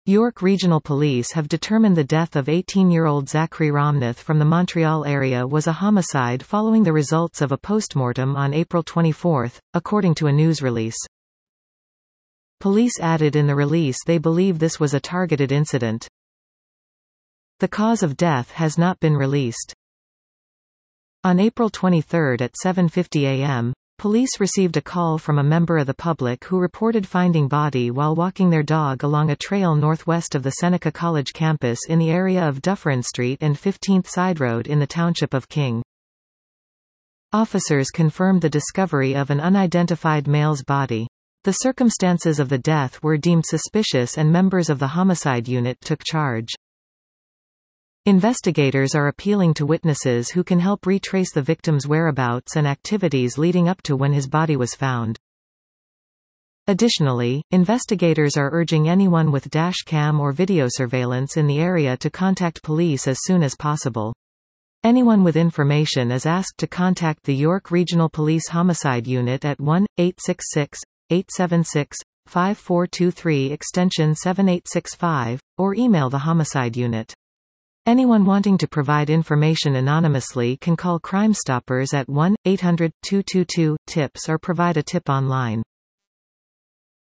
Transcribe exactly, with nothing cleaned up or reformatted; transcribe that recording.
York Regional Police have determined the death of eighteen-year-old Zachary Romnath from the Montreal area was a homicide following the results of a postmortem on April twenty-fourth, according to a news release. Police added in the release they believe this was a targeted incident. The cause of death has not been released. On April twenty-third at seven fifty a m, police received a call from a member of the public who reported finding body while walking their dog along a trail northwest of the Seneca College campus in the area of Dufferin Street and fifteenth Side Road in the township of King. Officers confirmed the discovery of an unidentified male's body. The circumstances of the death were deemed suspicious and members of the homicide unit took charge. Investigators are appealing to witnesses who can help retrace the victim's whereabouts and activities leading up to when his body was found. Additionally, investigators are urging anyone with dash cam or video surveillance in the area to contact police as soon as possible. Anyone with information is asked to contact the York Regional Police Homicide Unit at one eight six six, eight seven six, five four two three extension seven eight six five, or email the Homicide Unit. Anyone wanting to provide information anonymously can call Crime Stoppers at one eight hundred, two two two, TIPS or provide a tip online.